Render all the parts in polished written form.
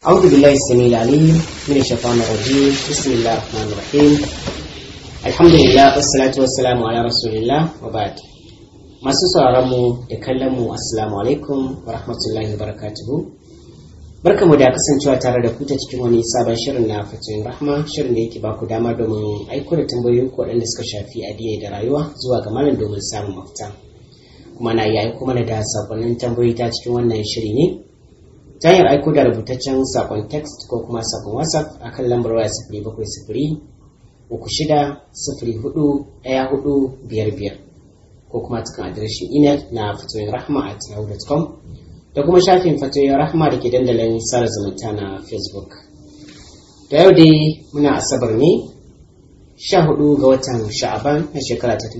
أعوذ بالله السميع العليم من الشيطان الرجيم. بسم الله الرحمن الرحيم. الحمد لله والصلاة والسلام على رسول الله وبعد. masu sauraron mu da kallon mu assalamu alaikum wa rahmatullahi wa barakatuhu. Barkamu da kasancewa tare da ku ta cikin wani sabon shirin na fatoyin rahma, shirin da yake baku dama domin aiko da tambayoyin ku waɗanda suka shafi addini da rayuwa zuwa ga malam domin samun mafita. Kuma na iya aiko mana da sakonnin tambayoyi ta cikin wannan shiri ne ta hanyar aiko da rubutaccen sakon text ko kuma sakon WhatsApp akan lambar waya 0703604145 ko kuma cikin adireshin email na fatoyinrahma@yahoo.com da kuma shafin fatoyin rahma da ke dandalin sada zumunta na Facebook. Da yau dai muna asabar ne 14 ga watan Sha'aban na shekara ta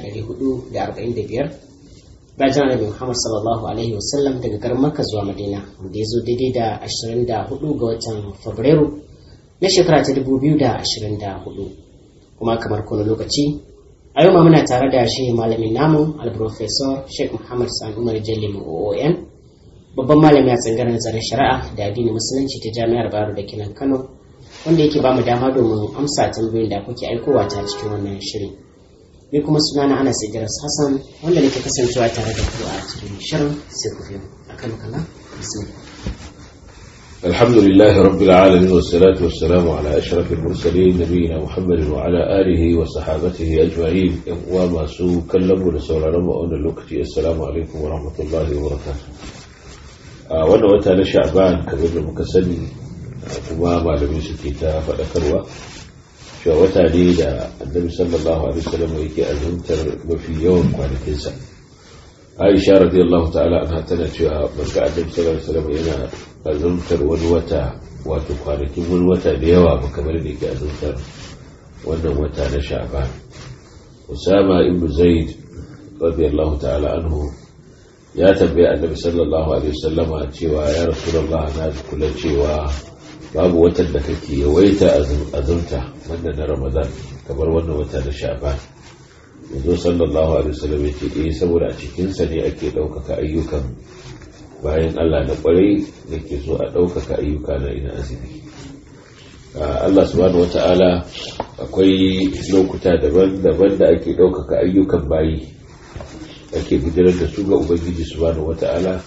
1445 bayan Annabi Muhammad sallallahu alaihi wasallam daga garin Makka zuwa Madina, wanda ya zo daidai da 24 ga watan Fabrairu na shekara ta 2024. Kuma kamar kowane lokaci a yau ma muna tare da shi malamin namu al-Professor Sheikh Muhammad Sani Umar Jalli OON, babban malami a tsangarar nazarin shari'a da addinin musulunci ta Jami'ar Bayero da Kinan Kano, wanda yake ba mu dama domin amsa tambayoyin da kuke aikowa ta cikin wannan shirin. Ni kuma sunana Anas Idris Hassan, wanda nake kasancewa tare da ku a cikin shirin, sai ku biyo akan kallon bismillah. الحمد لله رب العالمين والصلاة والسلام على أشرف المرسلين نبينا محمد وعلى آله وصحابته أجمعين. وما سوء كلموا لسولا رمى أن الوقت. السلام عليكم ورحمة الله وبركاته. وانا وتانا شعبان كبير مكسني وما معلمين سكيتا فذكروا شو وتاني دا النبي صلى الله عليه وسلم ويكي أزمتر وفي يوم كوانكيسا. Aisha radiyallahu ta'ala anha tana cewa barka Annabi sallallahu alaihi wasallam yana azumtar wani wata, wato kwanakin wani wata da yawa ba kamar da yake azumtar wannan wata na Sha'ban. Usama ibn Zaid radiyallahu ta'ala anhu ya tambaye Annabi sallallahu alaihi wasallam cewa ya Rasulullah, na kula cewa babu watan da kake yawaita azumta wannan na Ramadan kamar wannan wata na Sha'ban. Yanzu sallallahu alaihi wasallam ya ce saboda a cikinsa ne ake ɗaukaka ayyukan bayan Allah na ƙwarai, da ke so a ɗaukaka ayyuka na ina azumi. Allah subhanahu wata'ala akwai lokuta daban-daban da ake ɗaukaka ayyukan bayi, ake gudanar da su ga Ubangiji subhanahu wata'ala.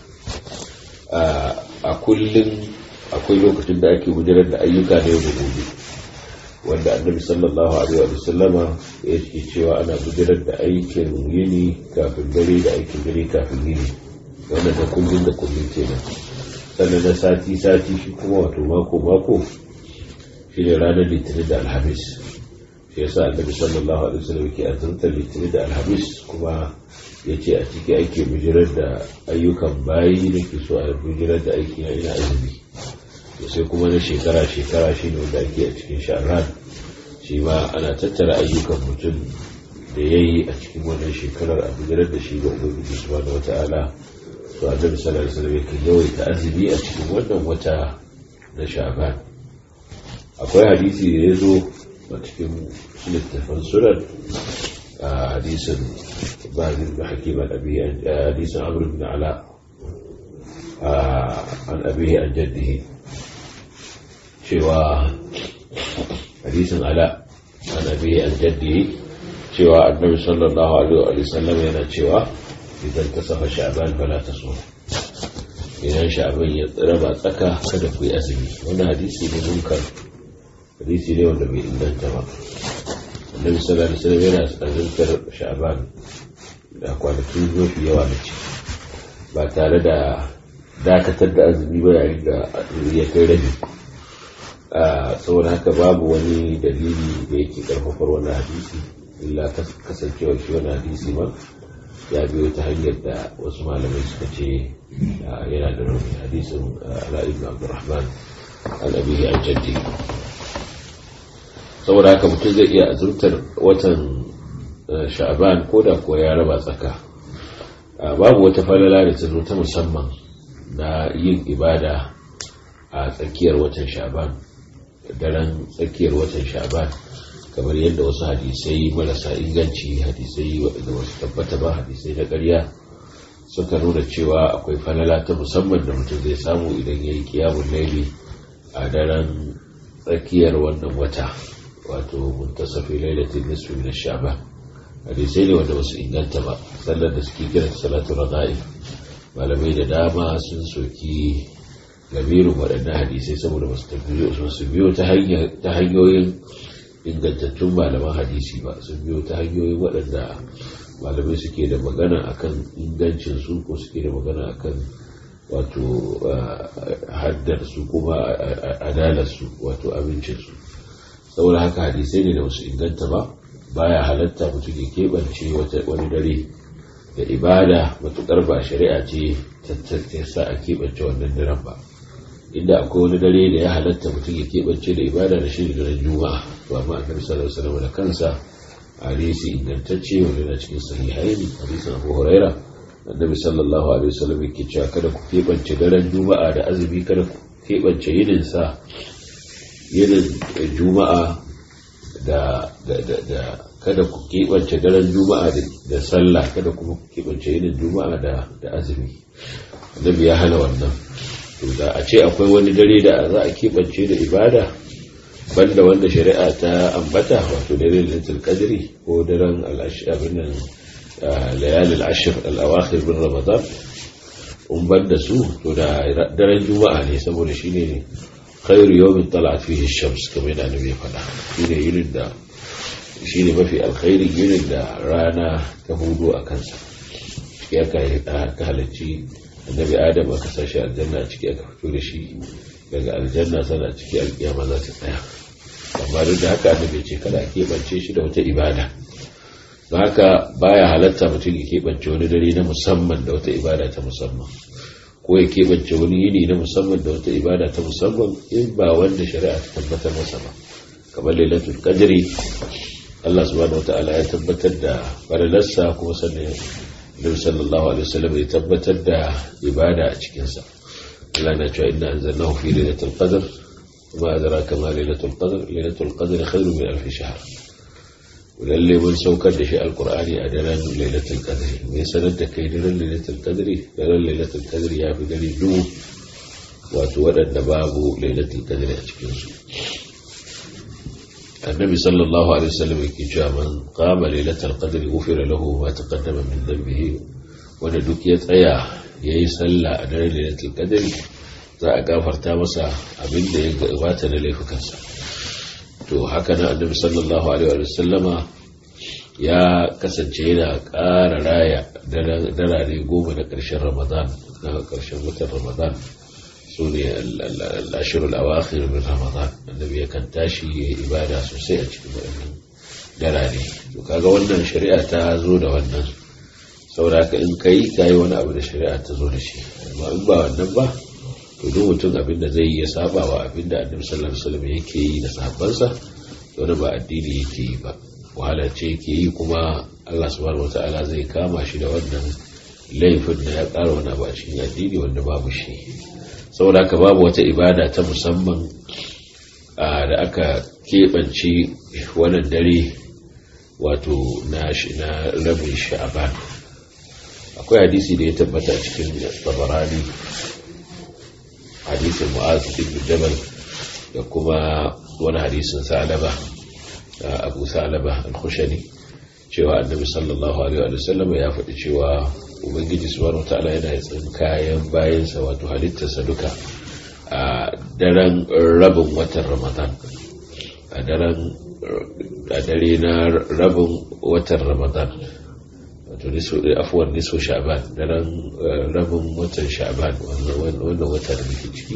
A kullum akwai lokacin da ake gudanar da ayyuka na yau da gobe, wanda Annabi sallallahu alaihi wa sallama ya ce cewa ana gudanar da aikin yini kafin dare da aikin dare kafin yini, wanda da kullun kenan. Sannan na sati shi kuma wato mako shi ne ranar Litinin da Alhamis. Shi yasa Annabi sallallahu alaihi wa sallam yake azumtar Litinin da Alhamis, kuma yace a ciki ake bujirar da ayyukan bayi da ke so a bujirar da aiki na ina azumi. Sai kuma na shekara shi ne wanda ake a cikin Sha'ban, shi ma ana tattara ayyukan mutum da ya yi a cikin wannan shekarar a bijirar da shi ga Ubangiji subhanahu wata'ala. To Annabi sallallahu alaihi wasallam yake yawaita azumi a cikin wannan wata na Sha'ban. Akwai hadisi da ya zo a cikin littafin sunan, hadisin Bazin bin Hakim al-Abi, hadisin Amr ibn Ala an abihi an jaddihi, cewa hadisin Ala an abihi an jaddihi cewa Annabi sallallahu alaihi wa sallam yana cewa idan tasafa Sha'ban fala tasum, idan Sha'ban ya raba tsaka kada ku yi azumi. Wannan hadisi ne munkar, hadisi ne wanda bai inganta ba. Annabi sallallahu alaihi wa sallam yana azumtar Sha'ban da kwanakin mafi yawa na ce, ba tare da dakatar da azumi ba yayin da ya kai rabi. Saboda haka babu wani dalili da yake karfafar wannan hadisi illa kasancewa shi wannan hadisi ma ya biyo ta hanyar da wasu malamai suka ce yana da rauni. Hadisin Ala ibn Abdurrahman an abihi an jaddi. Saboda haka mutum zai iya azurtar watan Sha'ban ko da kuwa ya raba tsaka. Babu wata falala da ta zo ta musamman na yin ibada a tsakiyar watan Sha'ban, daren tsakiyar watan Sha'ban, kamar yadda wasu hadisai marasa inganci, hadisai waɗanda wasu tabbata ba, hadisai na ƙarya, suka nuna cewa akwai falala ta musamman da mutum zai samu idan ya yi kiyamun laili a daren tsakiyar wannan wata wato muntasafi lailatul nisfi min ash-sha'ban hadisai ne wanda basu inganta ba. sallar da suke kira salatu raga'ib malamai da dama sun soki lamirin waɗannan hadisai saboda basu biyo ta hanyoyin ingantattun malaman hadisi ba, sun biyo ta hanyoyin waɗanda malamai suke da magana akan ingancin su ko suke da magana akan wato haddar su kuma adalar su wato abincin su. saboda haka hadisai ne da wasu inganta ba. Baya halatta mutum ya keɓance wani dare da ibada matuƙar ba shari'a ce ta sa a keɓance wannan daren ba. inda akwai wani dare da ya halatta mutum ya keɓance da ibada da shi da daren juma'a, to amma annabi sallallahu alaihi wasallam da kansa hadisi ingantacce wanda yana cikin sahihaini hadisin Abu Huraira annabi sallallahu alaihi wasallam yake cewa kada ku keɓance daren juma'a da azumi, kada ku keɓance yinin juma'a da kada ku keɓance daren juma'a da sallah, kada kuma ku keɓance yinin juma'a da azumi. annabi ya hana wannan. to da a ce akwai wani dare da za a keɓance da ibada banda wanda shari'a ta ambata wato daren lailatul qadri ko daren layalil ashr al-awakhir min ramadan banda su to da daren juma'a ne saboda shine khairu yawmin tala'at fihi ash-shams kamar da annabi ya faɗa. shine mafi alkhairi yinin da rana ta hudu a kansa. ya ka halarci annabi adam aka sashi aljanna a ciki aka fito da shi daga aljanna sana a ciki alkiyama za ta tsaya. amma duk da haka annabi ce kada a keɓance shi da wata ibada. don haka baya halatta mutum ya keɓance wani dare na musamman da wata ibada ta musamman, ko ya keɓance wani yini na musamman da wata ibada ta musamman in ba wanda shari'a ta tabbatar masa ba. kamar lailatul qadri Allah subhanahu wata'ala ya tabbatar da faralarsa kuma sannan Nabi sallallahu alaihi wasallam ya tabbatar da ibada a cikin sa. Allah na cewa inna anzalnahu fi lailatul qadr wa adraka ma lailatul qadr lailatul qadr khairun min alf shahr. lalle mun saukar da shi alqur'ani a daren lailatul qadr. me sanar da kai daren lailatul qadr? daren lailatul qadr ya fi dare dubu wato wadanda babu lailatul qadr a cikin su. النبي صلى الله عليه وسلم يقول من قام ليلة القدر غفر له ما تقدم من ذنبه wanda duk ya tsaya ya yi sallah a daren lailatul qadr za a gafarta masa abin da ya gabata na laifukansa. to haka nan annabi sallallahu alaihi wa sallama ya kasance yana ƙara raya darare 10 na ƙarshen Ramadan, na ƙarshen watan Ramadan su ne al-ashrul awakhir min Ramadan. annabi yakan tashi ya yi ibada sosai a cikin wannan darare. to kaga wannan shari'a ta zo da wannan, saboda in kai wani abu da shari'a ta zo da shi. amma in ba wannan ba to duk mutum abin da zai yi ya saba wa abin da annabi sallallahu alaihi wasallam yake yi da sahabbansa, to ba addini yake yi ba, wahala ce yake yi, kuma Allah subhanahu wataala zai kama shi da wannan laifin da ya ƙara wani abu a cikin addini wanda babu shi. saboda haka babu wata ibada ta musamman da aka keɓance wannan dare wato na rabin sha'ban. akwai hadisi da ya tabbata cikin Tabarani, hadisin Mu'adh ibn Jabal da kuma wani hadisin Sa'laba, Abu Sa'laba al-Khushani, cewa annabi sallallahu alaihi wa sallam ya faɗi cewa ubangiji subhanahu wataala yana yin kayan bayansa wato halittarsa duka a daren rabin watan Ramadan, a dare na rabin watan Ramadan, wato nisfu Sha'ban, daren rabin watan Sha'ban, wannan wata da muke ciki,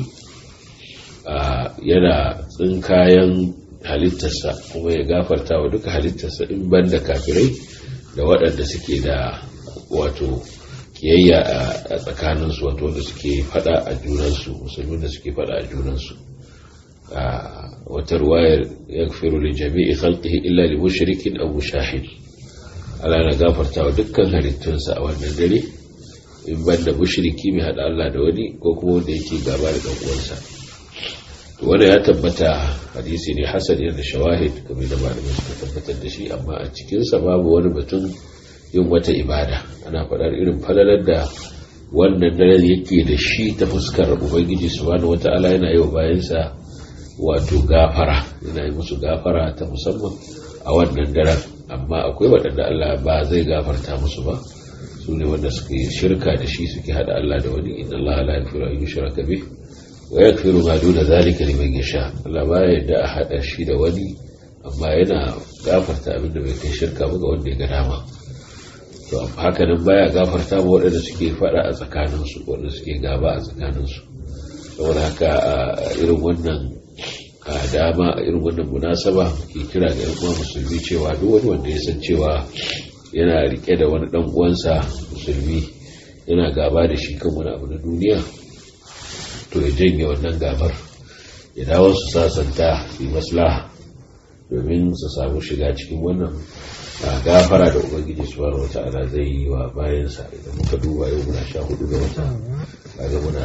yana tsinkayen halittarsa kuma ya gafarta wa duka halittarsa in banda kafirai da waɗanda suke da wato kiyayya a tsakaninsu, wato wanda suke fada a junansu, musulmin da suke fada a junansu. wata ruwayar yaghfiru li jami'i khalqihi illa li mushrikin aw mushahid. Allah na gafarta wa dukkan halittunsa a wannan dare in banda mushriki mai hada Allah da wani ko kuma wanda yake gaba da dan uwansa. wanda ya tabbata hadisi ne hasan yana da shawahid kamar da malamai suka tabbatar da shi, amma a cikin sa babu wani batun yin wata ibada. ana faɗar irin falalar da wannan dare yake da shi ta fuskar ubangiji subhanahu wata'ala yana yi wa bayansa wato gafara, yana yi musu gafara ta musamman a wannan daren. Amma akwai waɗanda Allah ba zai gafarta musu ba, su ne wanda suke shirka da shi, suke hada Allah da wani. Inna Allah la yaghfiru an yushraka bih wa yaghfiru ma duna zalika liman yasha. Allah ba ya yarda a hada shi da wani, amma yana gafarta abin da bai kai shirka ba ga wanda ya ga dama. To haka nan baya gafarta ba waɗanda suke fada a tsakaninsu, waɗanda suke gaba a tsakaninsu. Saboda haka a irin wannan dama, a irin wannan munasaba ke kira ga yan uwa musulmi cewa duk wani wanda ya san cewa yana rike da wani dan uwansa musulmi, yana gaba da shi kan wani abu na duniya, to ya janye wannan gabar, ya dawo su sasanta su maslaha domin su samu shiga cikin wannan gafara da ubangiji subhanahu wata'ala zai yi wa bayansa. Idan muka duba yau muna 14 ga wata, kaga muna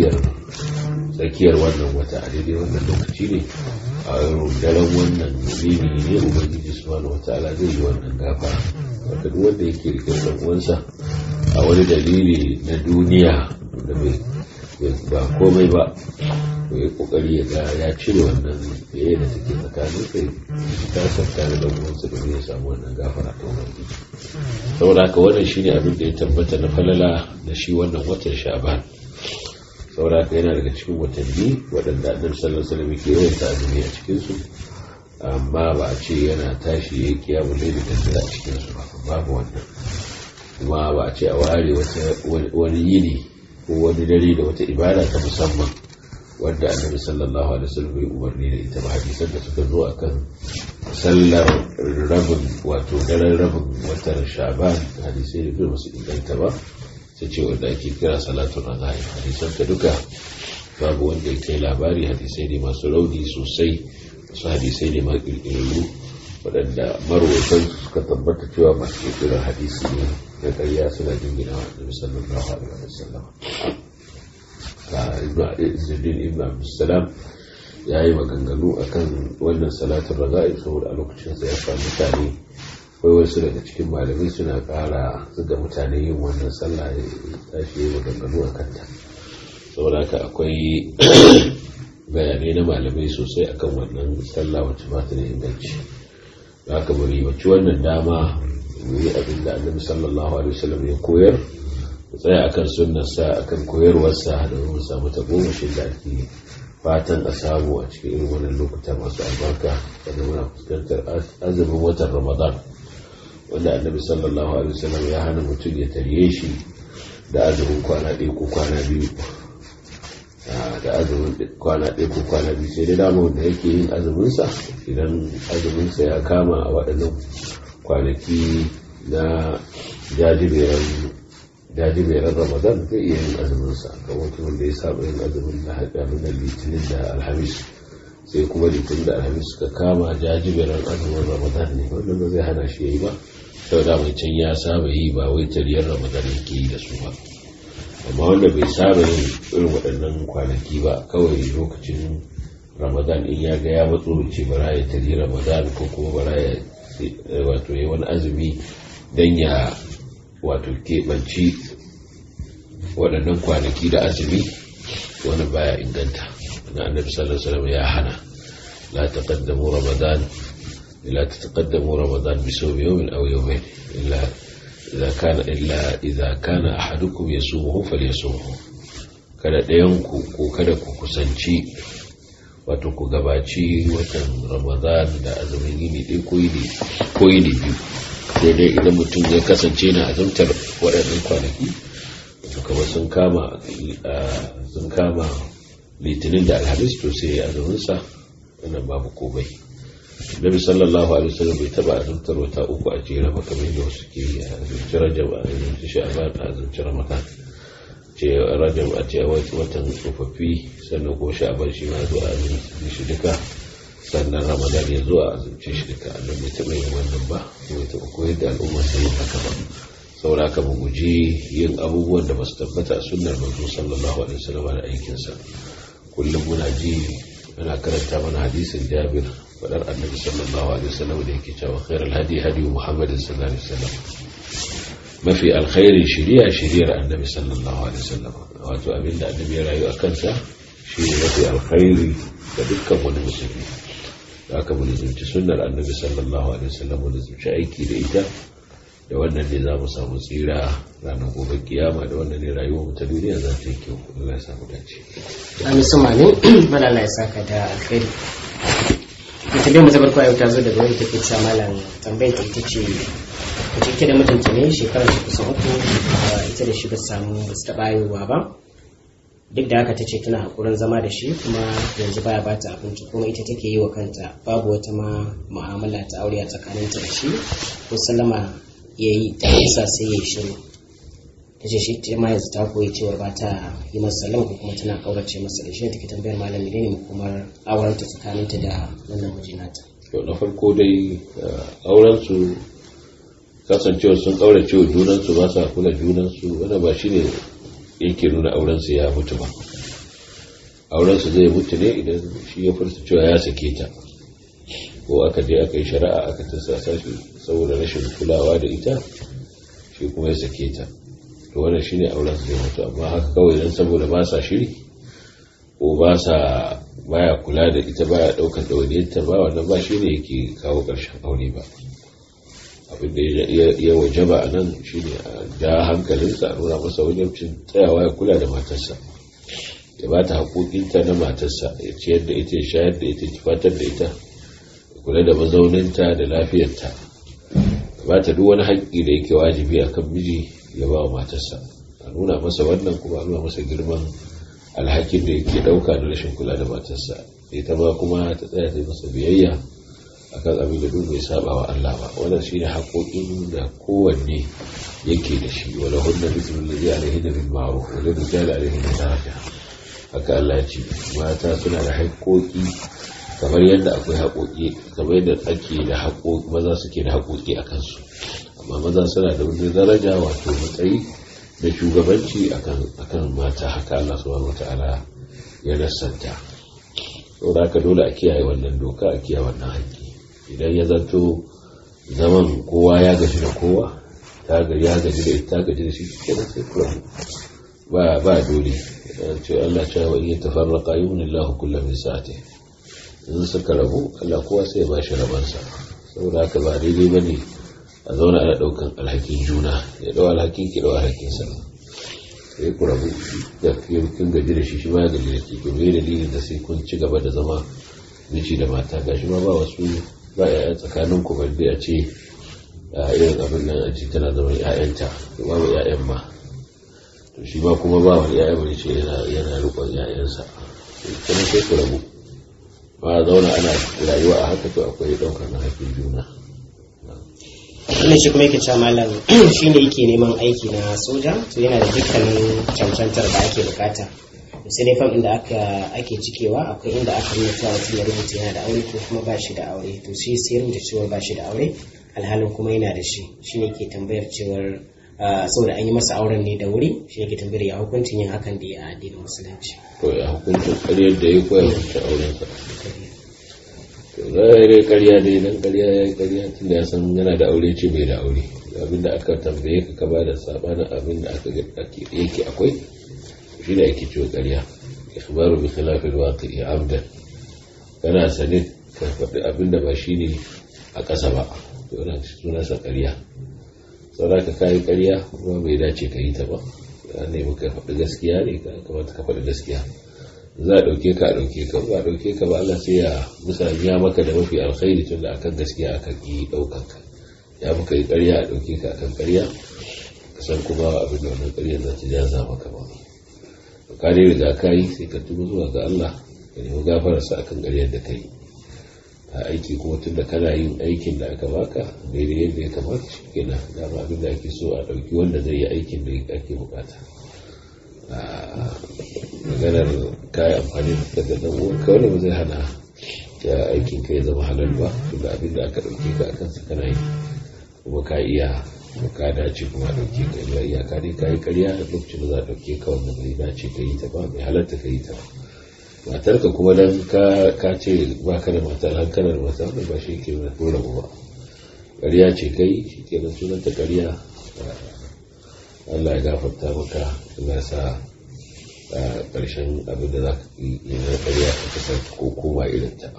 tsakiyar wannan wata, a daidai wannan lokaci ne, a daren wannan yini ne ubangiji subhanahu wata'ala zai yi wannan gafara. Wanda duk wanda yake rike da uwansa a wani dalili na duniya da ba komai ba, to ya kokari ya ga ya cire wannan yayin da take tsakanin kai ta tsaka da uwansa da ya samu wannan gafara ta ubangiji. Saboda haka wannan shine abin da ya tabbata na falala da shi wannan watan Sha'ban. Saboda haka yana daga cikin watanni waɗanda Annabi sallallahu alaihi wasallam yake yawaita azumi a cikin su, amma ba a ce yana tashi yayi kiyamul layl da a cikin su ba, babu wannan. Kuma ba a ce a ware wani yini ko wani dare da wata ibada ta musamman wanda Annabi sallallahu alaihi wasallam ya umarni da ita ba. Hadisan da suka zo akan sallar rabin, wato daren rabin watan Sha'ban, hadisai da su inganta ba, sai ce wanda ake kira salatul raghaib. Hadisan ta duka babu wanda ya kai labari, hadisai ne masu rauni sosai, wasu hadisai ne ma kirkirarru waɗanda marwatan suka tabbata cewa masu kirkirar hadisi ne na ƙarya, suna jingina wa Annabi sallallahu alaihi wasallam. Izzuddin ibn Abdussalam ya yi maganganu akan wannan salatul raghaib, saboda a lokacin sa ya samu mutane, akwai wasu daga cikin malamai suna ƙara zuga mutane yin wannan sallah, ya tashi yi maganganu a kanta. Saboda haka akwai bayanai na malamai sosai akan wannan sallah wacce ba ta da inganci. Da haka bari wacce wannan dama mu yi abin da Annabi sallallahu alaihi wasallam ya koyar, mu tsaya akan sunnarsa, akan koyarwarsa, da mu samu tagomashin da ake fatan a samu a cikin irin wannan lokuta masu albarka, wanda muna fuskantar azumin watan Ramadan, wanda Annabi sallallahu alaihi wasallam ya hana mutum ya tarye shi da azumin kwana ɗaya ko kwana biyu, da azumin kwana ɗaya ko kwana biyu. Sai dai dama wanda yake yin azuminsa, idan azuminsa ya kama a waɗannan kwanaki na jajiberan Ramadan, zai iya yin azuminsa. ga mutum wanda ya saba yin azumin na haɗarin litinin da alhamis, sai kuma litinin da alhamis suka kama jajiberan azumin Ramadan ne, wannan ba zai hana shi ya yi ba, sau da mai can ya saba yi, ba wai tariyar Ramadan yake yi da su ba. Amma wanda bai saba yin irin waɗannan kwanaki ba, kawai lokacin Ramadan in ya ga ya matso ce bara ya tari Ramadan, ko kuma bara ya wato yi wani azumi don ya wato keɓanci waɗannan kwanaki da azumi, wani baya inganta. na Annabi sallallahu alaihi wasallam ya hana, la taqaddamu Ramadan bi sawmi yawmin aw yawmayn illa idza kana ahadukum yasumuhu falyasumhu. Kada ɗayanku ko kada ku kusanci, wato ku gabaci watan Ramadan da azumin yini ɗaya ko yini biyu, sai dai idan mutum ya kasance na azumtar waɗannan kwanaki, to kamar sun kama litinin da alhamis, to sai ya azuminsa, wannan babu komai. Nabi sallallahu alaihi wasallam bai taba azumtar wata uku a jere ba kamar yadda wasu ke azumci Rajab, a azumci Sha'ban, a azumci Ramadan. Ce Rajab a ce watan tsofaffi, sannan ko Sha'ban shi ma zuwa azumci shi duka, sannan Ramadan ya zuwa azumci shi duka. Allah bai taba yin wannan ba, bai taba koyar da al'umma su yin haka ba. Saboda haka mu guji yin abubuwan da ba su tabbata a sunnar manzo sallallahu alaihi wasallam da aikinsa. Kullum muna ji ana karanta mana hadisin Jabir, fadar Annabi sallallahu alaihi wasallam da yake cewa khairul hadi Muhammadin sallallahu alaihi wasallam, mafi alkhairin shiriyar Annabi sallallahu alaihi wasallam, wato abinda Annabi ya rayu a kansa shi ne mafi alkhairi ga dukkan wani musulmi. Da aka mu lizumci sunnar annabi sallallahu alaihi wasallam, mu lizumci aiki da ita, da wannan ne za mu samu tsira ranar gobe kiyama, da wannan ne rayuwar mu ta duniya za ta yi kyau. Allah ya samu dace. Amin su mamin malala ya saka da alkhairi. Tambayar mu ta farko yau ta zo daga wani take cewa malam tambayar ta ita ce ke da mutunta ne shekarar ta kusan 3 ita da shi ba samu ba su taɓa haihuwa ba, duk da haka ta ce tana haƙurin zama da shi kuma yanzu baya ba ta abinci kuma ita take yi wa kanta, babu wata ma mu'amala ta aure a tsakaninta da shi, ko sallama ya yi ta isa sai ya yi shiru. Ta ce shi ta ma yanzu ta koyi cewar ba ta yi masa sallama ko kuma tana ƙaurace masa da shi, take tambayar malami ne kuma aurenta tsakaninta da wannan mijinata. Na farko dai aurensu kasancewar sun ƙaurace wa junansu, ba sa kula junansu, wanda ba shi ne yake nuna aurensu ya mutu ba. Aurensu zai mutu ne idan shi ya furta cewa ya sake ta, ko aka je aka yi shari'a aka tassasa shi saboda rashin kulawa da ita, shi kuma ya sake ta, to wannan shine aurensu zai mutu. amma haka kawai dan saboda ba sa shiri ko baya kula da ita, baya daukar dawainiyarta ba, wannan ba shine yake kawo ƙarshen aure ba. abin da ya wajaba a nan shi ne a ja hankalinsa, a nuna masa wajabcin tsayawa ya kula da matarsa, ya ba ta haƙoƙinta na matarsa, ya ciyar da ita, ya shayar da ita, ya fatar da ita, ya kula da mazauninta da lafiyarta, ya ba ta duk wani haƙƙi da yake wajibi a kan miji ya ba wa matarsa. A nuna masa wannan, kuma a nuna masa girman alhakin da yake ɗauka da rashin kula da matarsa, ita ma kuma ta tsaya ta yi masa biyayya akan abin da duk bai saba wa Allah ba. wannan shine haƙoƙin da kowanne yake da shi, wala hunna mithlu alladhi alayhinna bil ma'ruf wa lil rijali alayhinna daraja. haka Allah ya ce mata suna da haƙoƙi kamar yadda akwai haƙoƙi, kamar yadda ake da haƙoƙi maza suke da haƙoƙi a kansu, amma maza suna da wani daraja, wato matsayi da shugabanci akan mata. haka Allah subhanahu wataala ya nassanta. saboda haka dole a kiyaye wannan doka, a kiyaye wannan haƙƙi. idan ya zanto zaman kowa ya gaji da kowa, ya gaji da ita, gaji da shi, kenan sai kula ba dole. ce Allah cewa wa iya tafarraqa yughnillahu kullam min sa'ati, in suka rabu Allah kowa sai ya bashi rabansa. saboda haka ba daidai bane a zauna ana daukan alhakin juna, ya dau alhakin ki dau alhakin sa, sai ku rabu da kin gaji da shi ma gaji da ki, to me dalilin da sai kun ci gaba da zama miji da mata? gashi ma ba wasu ba ya tsakanin ku, balle a ce irin abin nan a ce tana zama ƴaƴanta, to babu ƴaƴan ma, to shi ma kuma ba wani ƴaƴa bane ce yana rikon ƴaƴansa, kuma sai ku rabu. ba zauna ana rayuwa a haka, to akwai ɗaukar na haƙƙin juna. wannan shi kuma yake cewa malam shi ne yake neman aiki na soja, to yana da dukkanin cancantar da ake bukata, sai dai fam inda ake cikewa akwai inda aka nuna cewa mutum ya rubuta yana da aure ko kuma ba shi da aure, to shi sai rubuta cewa ba shi da aure alhalin kuma yana da shi. shi ne ke tambayar cewar saboda an yi masa auren ne da wuri, shi ne ke tambayar ya hukuncin yin hakan da ya addinin musulunci. to ya hukuncin ƙaryar da ya koya mutu aurensa? to zai ƙarya dai, dan ƙarya ya yi ƙarya tun da ya san yana da aure ce bai da aure. abinda aka tambaye ka ba da sabanin abinda yake akwai, shi da ake cewa ƙarya. ikhbaru bi khilafi alwaqi'i amdan, kana sane ka faɗi abinda ba shine a ƙasa ba, to wannan sunansa ƙarya. saboda ka kai ƙarya kuma bai dace ka yi ta ba. ne muka faɗi gaskiya ne, kamata ka faɗi gaskiya. za a ɗauke ka, a ɗauke ka, ba a ɗauke ka ba Allah sai ya musanya maka da mafi alkhairi, tunda akan gaskiya aka yi ɗaukan ka. ya muka yi ƙarya, a ɗauke ka akan ƙarya, kasan kuma abin da wannan ƙarya za ta jaza maka ba. ka dai riga ka yi, sai ka tuba zuwa ga Allah, ka nemi gafararsa akan ƙaryar da ka yi. a aiki kuma tun da kana yin aikin da aka baka daidai yadda ya kamata, shi kenan dama abin da ake so a ɗauki wanda zai yi aikin da ake bukata. maganar kayan amfani da dan uwanka wanda ba zai hana ya aikin ka ya zama halal ba, tunda abin da aka ɗauke ka akan sa kana yi kuma ka iya, ka dace kuma a ɗauke ka. illa iyaka dai ka yi ƙarya da lokacin da za a ɗauke ka wanda bai dace ka yi ta ba, bai halarta ka yi ta ba. matarka kuma dan ka ce ba ka da mata hankalar mata, wanda ba shi ke ko rabu ba. ƙarya ce kai, shi ke nan sunanta ƙarya. Allah ya gafarta maka, Allah ya sa ƙarshen abin da za ka yi na ƙarya ka kasance ko koma irin ta.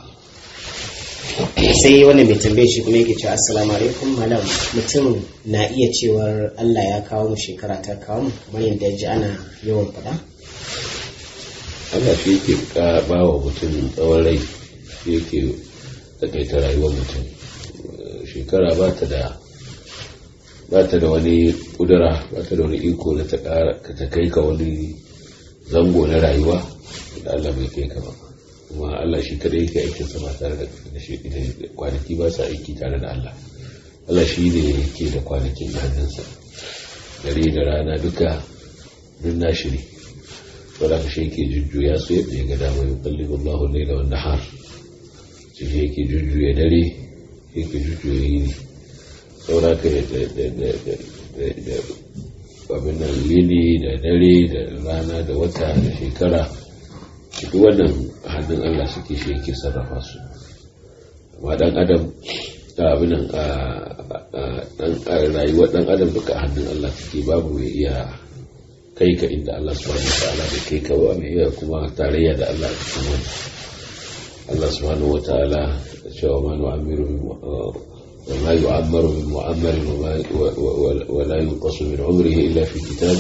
Sai wani mai tambaye shi kuma yake cewa assalamu alaikum malam, mutum na iya cewar Allah ya kawo mu shekara ta kawo mu kamar yadda ya ji ana yawan faɗa? Allah shi yake ba wa mutum tsawon rai, shi yake takaita rayuwar mutum. Shekara ba ta da wani kudura, ba ta da wani iko na ta kai ka wani zango na rayuwa da Allah bai kai ka ba. Kuma Allah shi kada yake aikin sa ba tare da shi, kwanaki ba sa aiki tare da Allah. Allah shi ne yake da kwanakin hannunsa, dare da rana duka duk nashi ne. Saboda shi yake jujjuya su yadda ya ga dama, yuqallibu Allahu al-layla wan nahar. Shi yake jujjuya dare, yake jujjuya yini. Saboda ka da abin nan yini da dare da rana da wata da shekara, duk wannan hannun Allah suke, shi yake sarrafa su. Amma dan adam abin nan rayuwar dan adam duka hannun Allah suke, babu ya iya kai ka inda Allah subhanahu wataala bai kai ka ba, mai iya kuma tarayya da Allah a cikin wani. Allah subhanahu wataala cewa ma nu'ammiru wa ma yu'ammaru min mu'ammarin wa la yunqasu min umrihi illa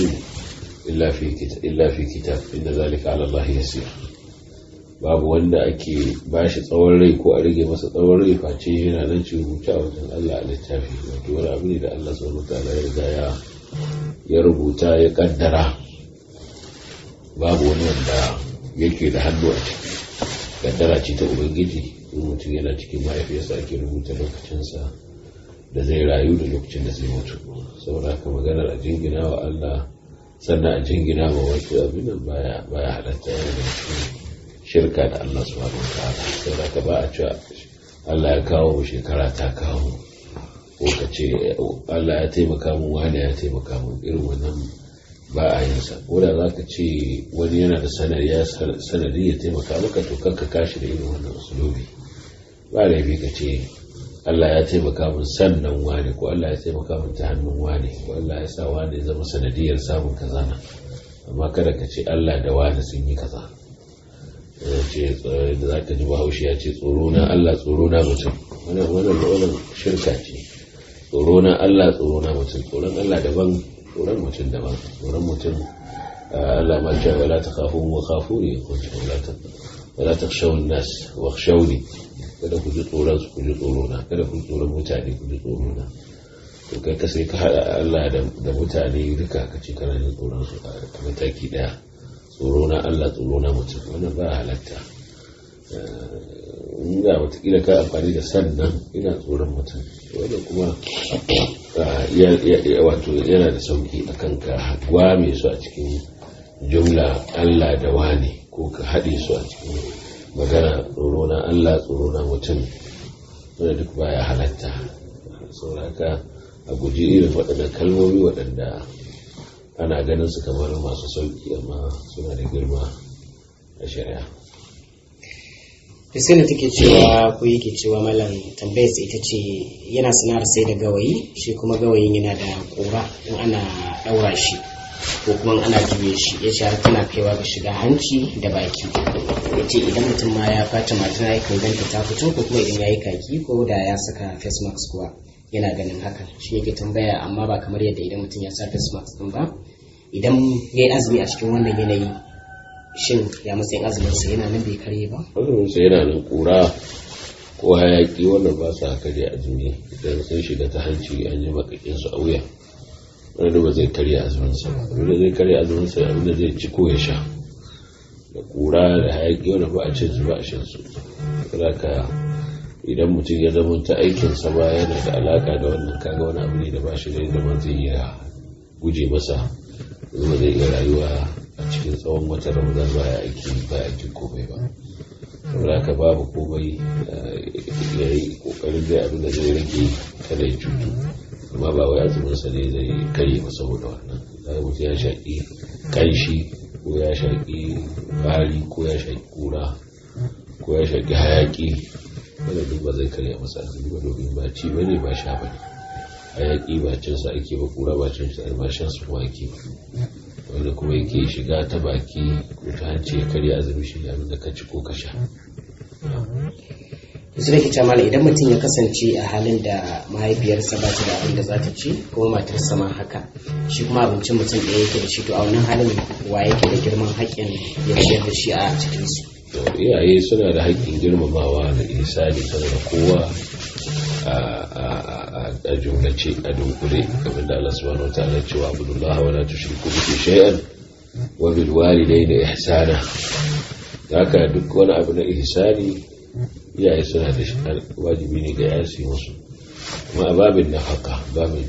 fi kitab inna dhalika 'ala Allah yasir. Babu wanda ake bashi tsawon rai ko a rage masa tsawon rai face yana nan ci rubuta wajen Allah a littafi. Wato wani abu ne da Allah subhanahu wataala ya riga ya rubuta, ya kaddara. Babu wani wanda yake da hannu a ciki, kaddara ce ta Ubangiji. In mutum yana cikin mahaifiyarsa ake rubuta lokacinsa da zai rayu da lokacin da zai mutu. Saboda haka maganar a jingina wa Allah sannan a jingina wa wasu abin nan baya halatta, yana da cikin shirka da Allah subhanahu wa ta'ala. Saboda haka ba a cewa Allah ya kawo mu shekara ta kawo, ko ka ce Allah ya taimaka mun, wani ya taimaka mun, irin wannan ba a yin sa. Ko da za ka ce wani yana da sanadi ya taimaka maka, to kanka kashi da irin wannan usulobi. Ba laifi ka ce Allah ya taimaka mun sannan wani, ko Allah ya taimaka mun ta hannun wani, ko Allah ya sa wani ya zama sanadiyar samun kaza na. Amma kada ka ce Allah da wani sun yi kaza. Ce da za ka ji Bahaushe ya ce tsoro na Allah, tsoro na mutum. Wannan shirka ce. Tsoro na Allah, tsoro na mutum. Tsoron Allah daban, tsoron mutum daban. Tsoron mutum Allah ma ce wala takhafu wa khafuni, wala takhshawun nas wa khshawni. Kada ku ji tsoron su, ku ji tsoro na. Kada ku ji tsoron mutane, ku ji tsoro na. To kai ka sai ka haɗa Allah da mutane duka, ka ce kana jin tsoron su a mataki daya. Tsoro na Allah, tsoro na mutum, wannan ba halatta. Inda watakila ka amfani da sannan ina tsoron mutum, wannan kuma wato yana da sauki akan ka gwame su a cikin jumla Allah da wani, ko ka haɗe su a cikin magana tsoro na Allah, tsoro na mutum, wanda duk baya halatta. Sauraka a guji irin waɗannan kalmomi waɗanda ana ganin su kamar masu sauki amma suna da girma a shari'a. Christina take cewa ko yake cewa malam, tambayar sa ita ce yana sana'ar sai da gawayi, shi kuma gawayin yana da kura in ana daura shi ko kuma ana juye shi, ya ce har tana kaiwa ga shiga hanci da baki. Ya ce idan mutum ma ya fata majina ya kan ganta ta fito, ko kuma idan ya yi kaki ko da ya saka face mask kuwa yana ganin hakan. Shi yake tambaya, amma ba kamar yadda idan mutum ya sa face mask din ba, idan ya yi azumi a cikin wannan yanayi, shin ya matsayin azuminsa yana nan bai karye ba? Azuminsa yana nan, kura ko hayaki wannan ba sa karya azumi. Idan sun shiga ta hanci an yi makakin su a wuya, wanda ba zai karya azuminsa. Abinda zai karya azuminsa abinda zai ci ko ya sha. Da kura da hayaki wanda ba a cin su ba a shan su. Saboda idan mutum ya zama ta aikinsa ba yana da alaka da wannan, kaga wani abu ne da ba shi da yadda zai iya guje masa, zama zai iya rayuwa a cikin tsawon watan Ramadan ba ya aiki komai ba. Saboda haka babu komai, ya yi kokarin zai abin da zai rage kada ya cutu, amma ba wai azuminsa ne zai karye ba saboda wannan. Zai mutu ya shaƙi ƙanshi, ko ya shaƙi bari, ko ya shaƙi kura, ko ya shaƙi hayaƙi, wanda duk ba zai karya masa azumi ba, domin ba ci bane ba sha bane. Hayaƙi ba cinsa ake ba, kura ba cinsa ba shan su kuma ake ba. wanda kuma yake shiga ta baki ko ta hanci ya karya azumi shi abin da ka ci ko ka sha. yanzu da ke cewa idan mutum ya kasance a halin da mahaifiyarsa ba ta da abin da za ta ci ko matarsa ma haka, shi kuma abincin mutum ɗaya yake da shi, to a wannan halin wa yake da girman haƙƙin ya ciyar da shi a cikinsu? Iyaye suna da haƙƙin girmamawa da ihsani sama da kowa a jumlace a dunkule, kamar da Allah subhanahu wataala ya ce wa abudullaha wa la tushriku bihi shay'an wa bil walidayni ihsana. Haka duk wani abu na ihsani iyaye suna da wajibi ne ga yasi musu. Kuma a babin nafaka, babin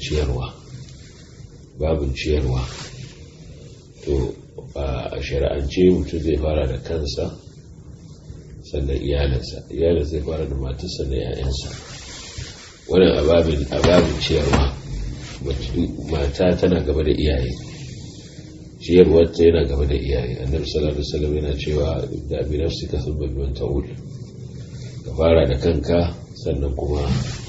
ciyarwa to a shari'ance mutum zai fara da kansa sannan iyalinsa zai fara da matarsa da 'ya'yansa. wannan ababin ciyarwa mata tana gaba da iyaye, ciyarwar ta yana gaba da iyaye. Annabi sallallahu alaihi wasallam yana cewa da bi nafsika thumma bi man ta'ul, ka fara da kanka sannan kuma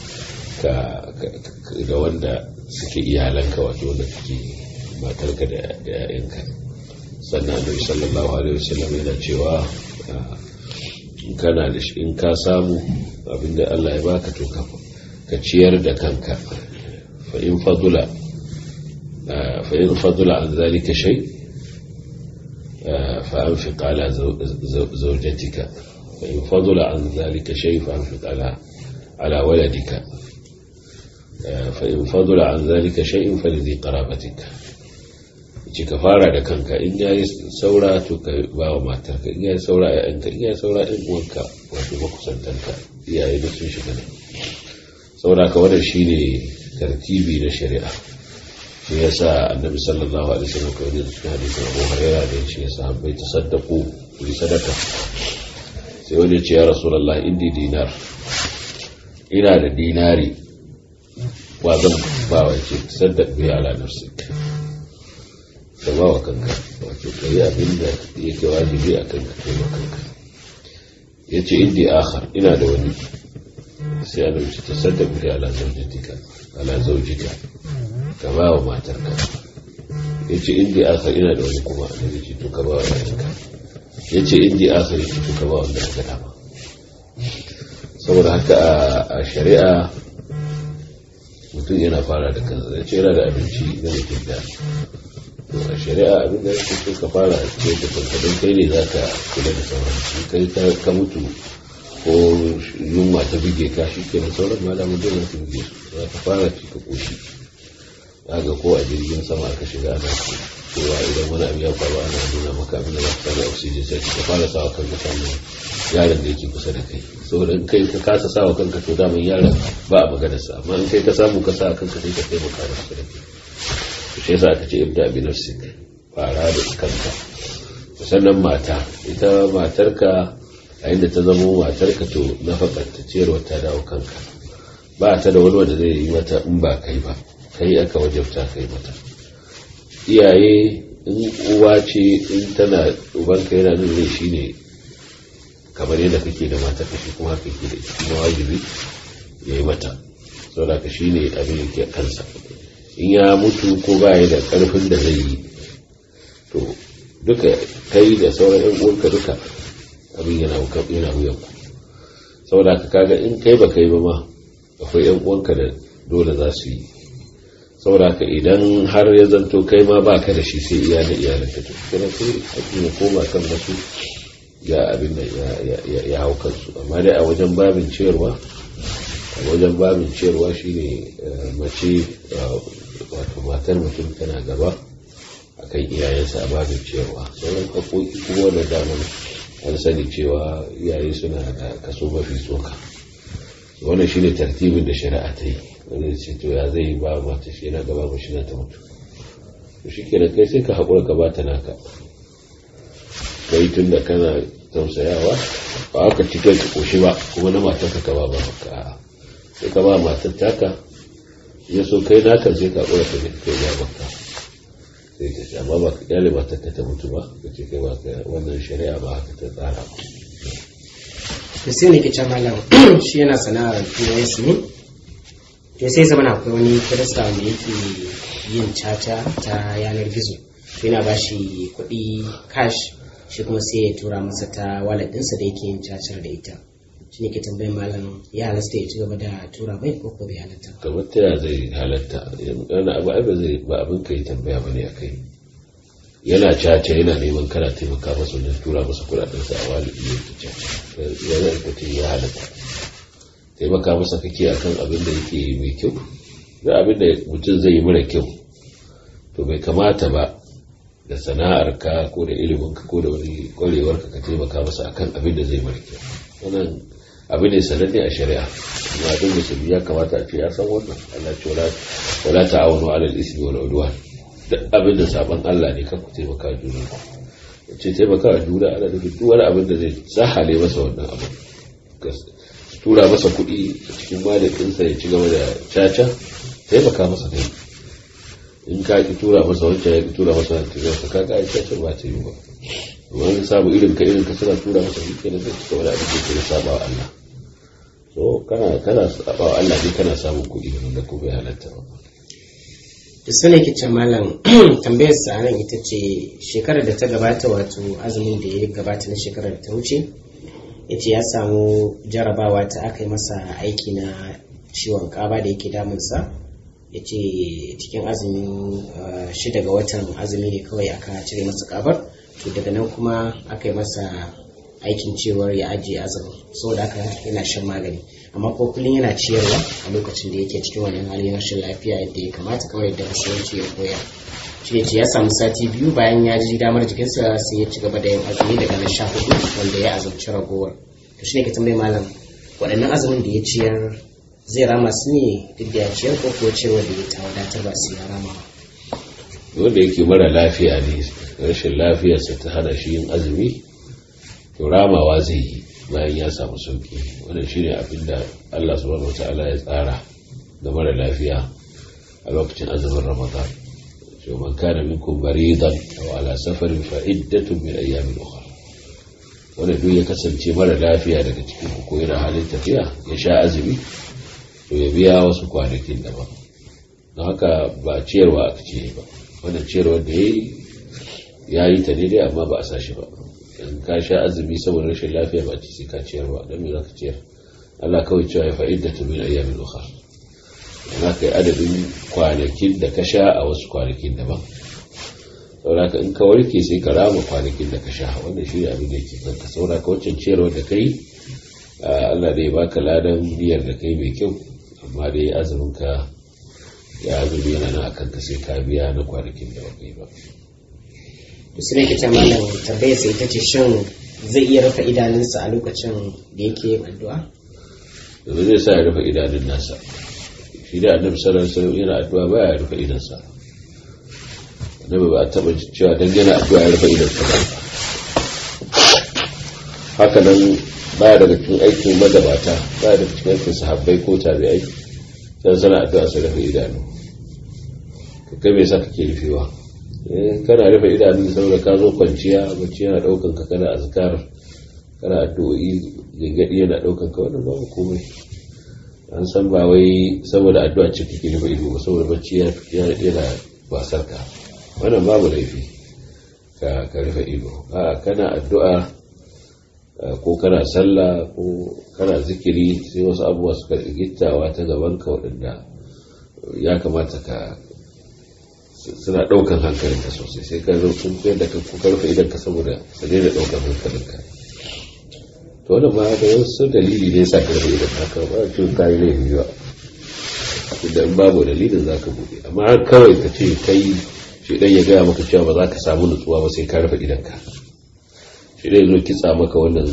ga wanda suke iyalanka, wato wanda suke matarka da 'ya'yanka. sannan Annabi sallallahu alaihi wasallam yana cewa kana da shi, in ka samu abinda Allah ya baka to ka ciyar da kanka. fa in fadula an zalika shay fa anfiq ala zawjatika, fa in fadula an zalika shay fa anfiq ala waladika, fa in fadula an zalika shay'in falidhi qarabatika. ka fara da kanka, in yayi saura to ka ba wa matarka, in yayi saura ƴaƴanka, in yayi saura ɗan uwanka wato makusantanka, iyaye da sun shiga nan. saura ka wannan shine tartibi na shari'a. shi yasa Annabi sallallahu alaihi wasallam ko da cikin hadisin Abu Hurairah da yace sahabbai tasaddaqu bi sadaka, sai wani ya ce ya Rasulullah indi dinar, ina da dinari wa zan ba wa ce tasaddaq bi ala nafsik, da ba wa kanka, wato ka yi abin da yake wajibi a kanka kai wa kanka. ya ce indi akhar, ina da wani, sai ana wuce ta sadda bi ala zaujika, ka ba wa matarka. ya ce indi akhar, ina da wani kuma, da ya ce to ka ba wa matarka. ya ce indi akhar, ya ce to ka ba wanda ka dama. saboda haka a shari'a mutum yana fara da kansa. ya ce yana da abinci na mutum da a shari'a abin da yake so ka fara ce da kanka, don kai ne za ka kula da sauran. kai ka mutu ko yunwa ta buge ka, shi ke da sauran malamin dole ta buge su. za ka fara ci ka koshi. za ga ko a jirgin sama aka shiga ana cewa idan wani abu ya faru ana nuna maka abin da za ka samu oxygen, sai ka fara sawa kanka samun yaron da yake kusa da kai. saboda in kai ka kasa sawa kanka to daman yaron ba a maganarsa, amma in kai ka samu ka sa kanka sai ka taimaka da kusa da kai. shi yasa aka ce ibda bi nafsik, fara da kanka. sannan mata, ita matarka a inda ta zama matarka to nafakar ta ciyarwa ta dawo kanka, ba ta da wani wanda zai yi mata in ba kai ba, kai aka wajabta kai mata. iyaye in uwa ce, in tana ubanka yana nuna rai shine kamar yadda kake da matarka, shi kuma haka yake da kuma wajibi ya yi mata. saboda ka shine abin yake kansa. in ya mutu ko baya da karfin da zai yi, to duka kai da sauran yan uwanka duka abin yana wuyan ku. saboda ka kaga in kai ba kai ba ma akwai yan uwanka da dole za su yi. saboda ka idan har ya zanto kai ma ba ka da shi sai iyalanka, to kuma sai haƙi ne koma kan wasu ya abin da ya hau kansu. amma dai a wajen babin ciyarwa shine mace wato matar mutum tana gaba akan iyayensa a babin ciyarwa. sauran haƙoƙi kuma da damar an sani cewa iyaye suna da kaso mafi tsoka. wannan shine tartibin da shari'a ta yi. wani ce to ya zai ba mata shi yana gaba ba shi na ta mutu, to shi kenan kai sai ka haƙura ka ba ta naka, kai tun da kana tausayawa ba aka ci kai ka ƙoshi ba kuma na matarka ka ba ka, sai ka ba matar taka, ya so kai naka sai ka haƙura ka kai ba baka, sai ta ce amma ba ka kyale matarka ta mutu ba, ka ce kai ba ka, wannan shari'a ba haka ta tsara ba. to sai ne ke can malam shi yana sana'ar POS ne, to sai zama akwai wani kirista wanda yake yin caca ta yanar gizo, to yana ba shi kuɗi cash, shi kuma sai ya tura masa ta wallet ɗinsa da yake yin cacar da ita. Shi ne ke tambayin malam ya halasta ya ci gaba da tura mai ko bai halatta? Kamar ta ya zai halatta? Wani abu ai ba abin ka yi tambaya ba ne a kai. Yana caca yana neman kana taimaka masa wajen tura masa kuɗaɗensa a wallet ɗin ta caca. Yana ikace ya halatta. Taimaka masa kake akan abin da yake mai kyau. Da abin da mutum zai yi mara kyau, to bai kamata ba da sana'arka ko da iliminka ko da wani kwarewarka ka taimaka masa akan abin da zai mara kyau. Wannan abin ne sananne a shari'a, amma abin musulmi ya kamata a ce ya san wannan. Allah ce wala ta'awunu 'alal ismi wal 'udwan. Duk abin da saban Allah ne kan ku taimaka juna. Ce taimaka juna ana da duk wani abin da zai sahale masa wannan abin. Tura masa kuɗi cikin malakinsa ya ci gaba da caca, taimaka masa kai. In ka ki tura masa wancan ya ki tura masa wancan ya ka ga ai caca ba ta yi ba. Wani samu irin ka suna tura masa shi kenan zai ci gaba da abin da ke saba wa Allah. So kana saba wa Allah ne kana samun kuɗi wanda ko bai halatta ba. Da sune kicin malam tambayar sa nan ita ce shekarar da ta gabata, wato azumin da ya gabata na shekarar da ta wuce, yace ya samu jarabawa ta aka yi masa aiki na ciwon ƙaba da yake damunsa. Yace cikin azumin 6 ga watan azumi ne kawai aka cire masa ƙabar, to daga nan kuma aka yi masa aikin cewar ya ajiye azumi saboda haka yana shan magani, amma ko kullum yana ciyarwa a lokacin da yake cikin wannan halin rashin lafiya yadda ya kamata, kamar yadda musulunci ya koya. Shi ne ya samu sati 2 bayan ya ji damar jikinsa sai ya ci gaba da yin azumi daga na 14 wanda ya azumci ragowar. To shi ne ka tambayi malam waɗannan azumin da ya ciyar zai rama su ne duk da ya ciyar ko kuwa ciyarwa da ya ta wadatar ba su ya rama ba? Wanda yake mara lafiya ne, rashin lafiyarsa ta hana shi yin azumi, to ramawa zai yi bayan ya samu sauki. Wannan shine abin da Allah subhanahu wataala ya tsara ga mara lafiya a lokacin azumin Ramadan. To man kana minkum maridan aw ala safarin fa iddatun min ayyamin ukhra. Wanda duk ya kasance mara lafiya daga cikin ku ko yana halin tafiya ya sha azumi, to ya biya wasu kwanakin daban. Don haka ba ciyarwa aka ce ba. Wannan ciyarwar da ya yi ta daidai amma ba a sa shi ba. In ka sha azumi saboda rashin lafiya ba ce sai ka ciyar ba, don me za ka ciyar? Allah kawai cewa ya fa'iddatu min ayyamin ukhra. Yana kai adadin kwanakin da ka sha a wasu kwanakin daban. Saboda ka in ka warke sai ka rama kwanakin da ka sha, wannan shi ne abin da yake kanka. Saboda ka wancan ciyarwar da kai Allah dai baka ladan niyyar da kai mai kyau, amma dai azumin ka ya azumi yana nan akan ka sai ka biya na kwanakin da ba kai ba. Su ne kita malam tambayar sai ita ce shin zai iya rufe idanunsa a lokacin da yake yin addu'a? Da zai sa ya rufe idanun nasa. Shi da annabi sallallahu alaihi wasallam yana addu'a baya ya rufe idansa. Annabi ba a taba cewa dan yana addu'a ya rufe idansa ba. Haka nan baya daga cikin aikin magabata, baya daga cikin aikin sahabbai ko tabi'ai sai sana addu'a sai rufe idanu. Kai me yasa kake rufewa? Kana rufe idanu saboda ka zo kwanciya, bacci yana daukan ka, kana azkar, kana addu'o'i, gangadi yana daukan ka, wannan babu komai. An san ba wai saboda addu'a ce kake rufe ido ba, saboda bacci yana basar ka, wannan babu laifi ka rufe ido. A kana addu'a ko kana sallah ko kana zikiri sai wasu abubuwa suka gittawa ta gaban ka waɗanda ya kamata ka suna ɗaukar hankalinka sosai, sai ka zo sun fiye da ka rufe idan ka saboda su daina ɗaukar hankalinka. To wani ma da wasu dalili ne sa ka rufe idan haka ba a cikin kayi laifi ba, idan babu dalilin za ka buɗe. Amma har kawai ka ce kai shi ɗan ya gaya maka cewa ba za ka samu nutsuwa ba sai ka rufe idan ka. Shi ɗan zo kitsa maka wannan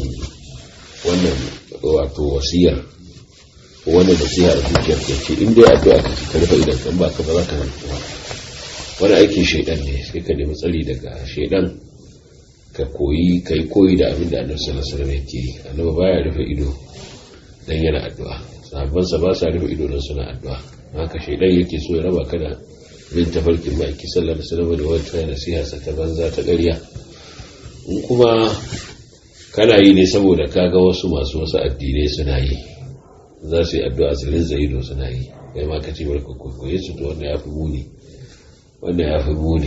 wato wasiyar, wannan nasiha a zuciyar ka ce in dai addu'a ka ce ka rufe idan ka, ba ka ba za ka nutsuwa. Wani aikin shaidan ne, sai ka nemi tsari daga shaidan, ka yi koyi da abin da annabi sallallahu alaihi wasallam yake yi. Annabi baya rufe ido dan yana addu'a, sahabbansa ba sa rufe ido dan suna addu'a. Haka shaidan yake so ya raba ka da bin tafarkin ma'aiki sallallahu alaihi wasallam da wata nasiha sa ta banza ta ƙarya. In kuma kana yi ne saboda kaga wasu masu wasu addinai suna yi, za su yi addu'a su rinza ido suna yi, kai ma ka ce barka koyi su, to wannan ya fi muni.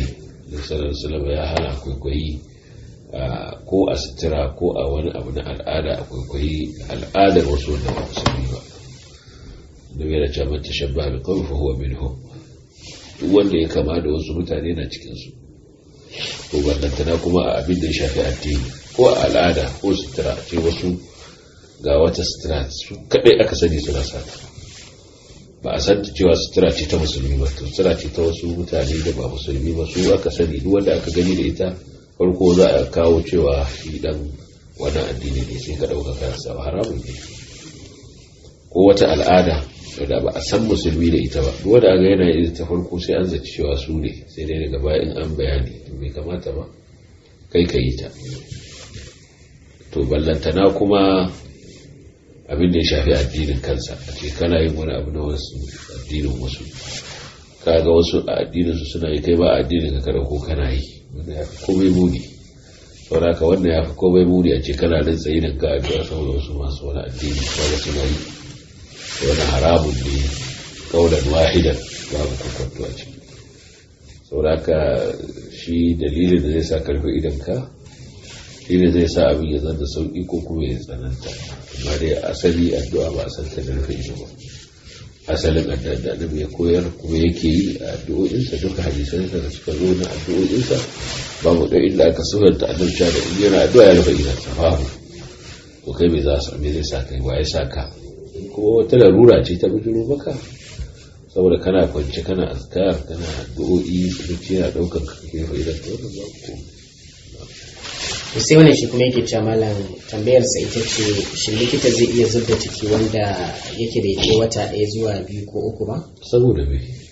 da sallallahu ya hana kwaikwayi ko a sutura ko a wani abu na al'ada a kwaikwayi al'adar wasu wanda ba musulmi ba. da yana cewa man tashabbaha bi qawmin fa huwa minhum, duk wanda ya kama da wasu mutane na cikin su. ko ballantana kuma a abin da ya shafi addini ko a al'ada ko sutura, ce wasu ga wata sutura su kadai aka sani suna sata, ba a san cewa sutura ce ta musulmi ba, to sutura ce ta wasu mutane da ba musulmi ba, su aka sani. duk wanda aka gani da ita farko za a kawo cewa shi dan wani addini ne, sai ka dauka kansa haramun ne. ko wata al'ada da ba a san musulmi da ita ba, duk wanda aka yana yin ta farko sai an zaci cewa su ne, sai dai daga baya in an bayani to bai kamata ba kai ka yi ta. to ballantana kuma abin da ya shafi addinin kansa, a ce kana yin wani abu na wasu addinin wasu, kaga wasu a addinin su suna yi kai ba addinin ka kada ko kana yi, wanda ya fi komai muni. saboda haka wannan ya fi komai muni, a ce kana nan tsaye da ka addu'a saboda wasu masu wani addini kaga suna yi, wani haramun ne kaulan wahidan, babu kwakwato a ciki. saboda haka shi dalilin da zai sa karfi idan ka shi ne zai sa abin ya zan da sauƙi ko kuma ya tsananta. amma dai asali addu'a ba a san ta da rufe ido ba. asalin addu'a da ya koyar kuma yake yi a addu'o'insa, duka hadisansa da suka zo na addu'o'insa babu da inda aka sunanta annabta da in yana addu'a ya rufe idansa, babu. to kai me zai sa kai, wa ya sa ka? kuma wata larura ce ta bijiro maka, saboda kana kwance kana azkar kana addu'o'i duk yana daukar ka kake rufe idanka, wannan ba ku. to sai wannan shi kuma yake cewa malam, tambayarsa ita ce shin likita zai iya zubda ciki wanda yake bai kai wata 1 zuwa 2 ko 3 ba? saboda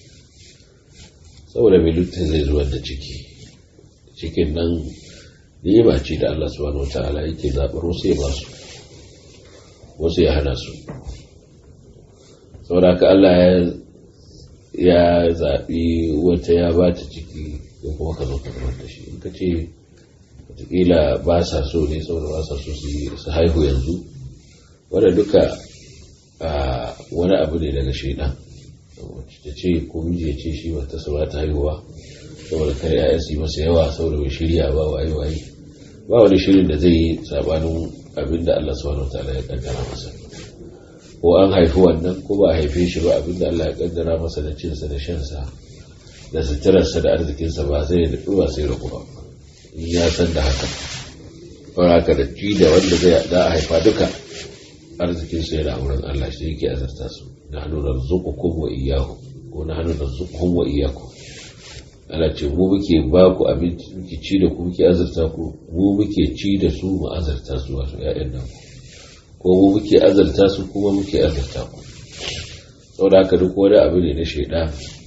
me likita zai zubar da ciki? cikin nan ba ce da Allah subhanahu wataala yake zabar wasu ya ba su, wasu ya hana su. saboda haka Allah ya zaɓi wata ya ba ta ciki da kuma ka zo ka zubar da shi. in ka ce wataƙila ba sa so ne saboda ba sa so su haihu yanzu, wadda duka wani abu ne daga shaidan. ta ce ko miji ya ce shi wata saura ta haihuwa saboda kar ya yi masa yawa, saboda bai shirya ba waye ba wani shirin da zai yi sabanin abinda Allah subhanahu wataala ya kaddara masa. ko an haifi wannan ko ba a haife shi ba, abinda Allah ya kaddara masa da cinsa da shansa da suturarsa da arzikinsa ba zai daɗu ba sai ragu ba, in ya san da haka. haka da ci da wanda zai da a haifa duka arzikinsu yana wurin Allah, shi yake azarta su. na hannu narzuqukum wa iyyahu ko na hannu narzuquhum wa iyyakum. Allah ce mu muke ba ku abinci, muke ci da ku, muke azarta ku, mu muke ci da su mu azarta su, wato ƴaƴan nan, ko mu muke azarta su kuma muke azarta ku. saboda haka duk wani abu ne na shaidan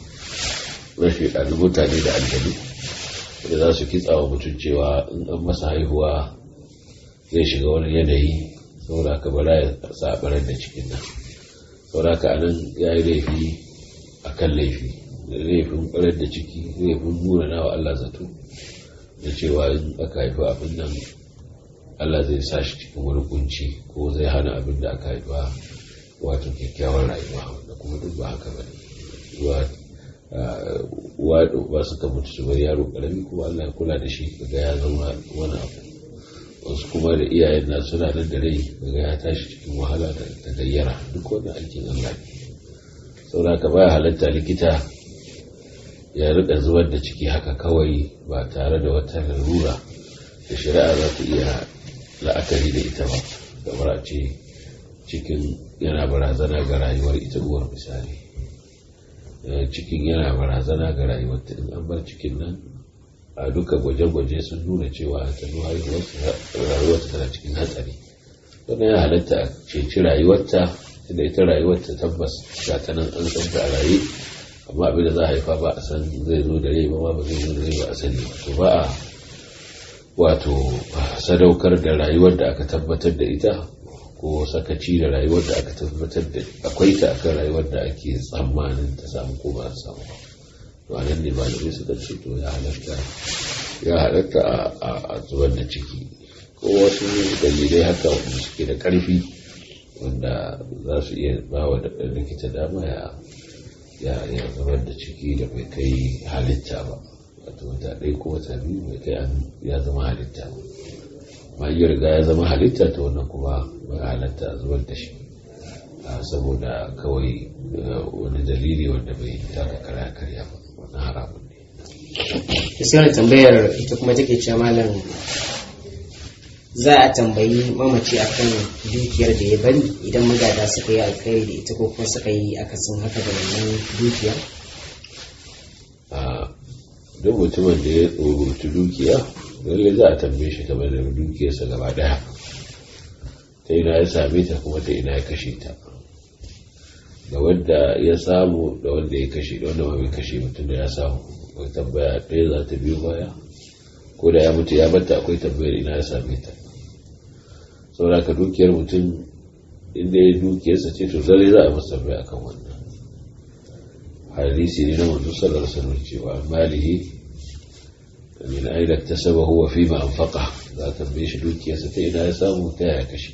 mutane da aljanu da za su kitsa wa mutum cewa in an masa haihuwa zai shiga wani yanayi, saboda haka bara ya sabarar da cikin nan. saboda haka anan ya yi laifi a kan laifi, da laifin barar da ciki, laifin nuna nawa Allah zato da cewa in aka haifa abin nan Allah zai sa shi cikin wani kunci ko zai hana abin da aka haifa wato kyakkyawar rayuwa, wanda kuma duk ba haka ba ne. ba suka mutu su bari yaro karami kuma Allah ya kula da shi daga ya zama wani abu. wasu kuma da iyayen na suna nan da rai daga ya tashi cikin wahala da gayyara, duk wannan aikin Allah ne. saboda ka baya halatta likita ya rika zubar da ciki haka kawai ba tare da wata larura da shari'a za ta iya la'akari da ita ba, kamar a ce cikin yana barazana ga rayuwar ita uwar misali, cikin yana barazana ga rayuwarta. in an bar cikin nan a duka gwaje-gwaje sun nuna cewa ta rayuwarta tana cikin hatsari, wannan ya halatta a ceci rayuwarta, inda ita rayuwarta tabbas ga ta nan an san ta a raye, amma abin da za a haifa ba a san zai zo da rai ba zai zo da rai ba a sani. to ba a wato sadaukar da rayuwar da aka tabbatar da ita, ko sakaci da rayuwar da aka tabbatar da akwai ta akan rayuwar da ake tsammanin ta samu ko ba ta samu ba. to a nan ne malamai suka ce to ya halatta a zubar da ciki, ko wasu dalilai haka wanda suke da karfi wanda za su iya ba wa likita dama ya zubar da ciki da bai kai halitta ba. wato wata ɗaya ko wata biyu mai kai ya zama halitta ma yi riga ya zama halitta ta wannan kuma ba halatta a zubar da shi saboda kawai wani dalili wanda bai taka kara karya ba wannan haramun ne. sai wani tambayar ita kuma take cewa malam za a tambayi mamaci akan dukiyar da ya bari idan magada suka yi alkhairi da ita ko kuma suka yi akasin haka da wannan dukiyar. duk mutumin da ya tsorutu dukiya lalle za a tambaye shi game da dukiyarsa gaba daya ta ina ya same ta kuma ta ina ya kashe ta, da wanda ya samu da wanda ya kashe da wanda ma bai kashe mutum da ya samu. Akwai tambaya ɗaya za ta biyo baya, ko da ya mutu ya batta akwai tambayar ina ya same ta. saboda ka dukiyar mutum inda ya dukiyarsa ce to zai za a masa tambaya akan wannan. hadisi ne na manzo sallallahu alaihi wasallam cewa malihi min aina iktasabahu wa fima anfaqa, za ta tambaye shi dukiyarsa ta ina ya samu ta ya kashe.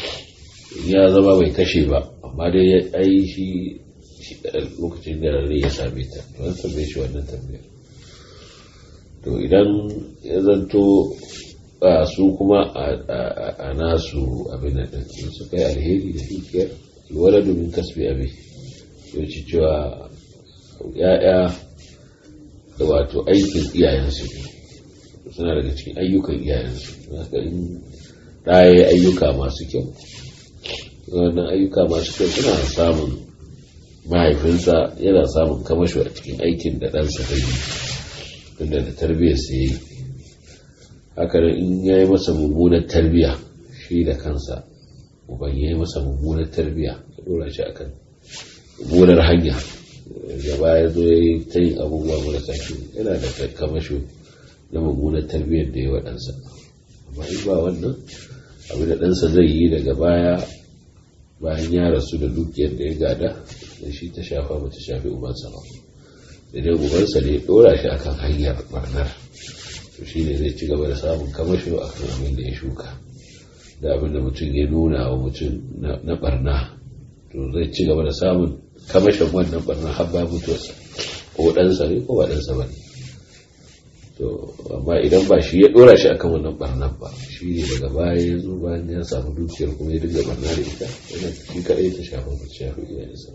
ya zama bai kashe ba amma dai ya ai shi lokacin da rai ya same ta to an tambaye shi wannan tambayar. to idan ya zanto su kuma a nasu abin da su kai alheri da dukiyar alwaladu min kasbi abi, yace cewa ya'ya da wato aikin iyayensu suna daga cikin ayyukan iyayensu. haka in ɗaya ayyuka masu kyau, wannan ayyuka masu kyau suna samun mahaifinsa yana samun kamasho a cikin aikin da ɗansa ta yi tunda da tarbiyyar sa yi. haka in ya yi masa mummunar tarbiyya shi da kansa uban ya yi masa mummunar tarbiyya ya ɗora shi akan mummunar hanya da baya zo ya yi ta yin abubuwa marasa kyau, yana da kamasho na mummunar tarbiyyar da ya wa ɗansa. amma in ba wannan abu da ɗansa zai yi daga baya bayan ya rasu da dukiyar da ya gada da shi ta shafa ba ta shafi ubansa ba, da dai ubansa ne ya ɗora shi akan hanyar barnar, to shi ne zai ci gaba da samun kamasho a kan abin da ya shuka. da abin da mutum ya nuna wa mutum na barna to zai ci gaba da samun kamashin wannan barna har ba mutuwarsa, ko ɗansa ne ko ba ɗansa ba ne. to amma idan ba shi ya ɗora shi akan wannan barnar ba, shi ne daga baya ya zo bayan ya samu dukiyar kuma ya dinga barna da ita, yana shi kaɗai ta shafa ba ta shafi iyayensa.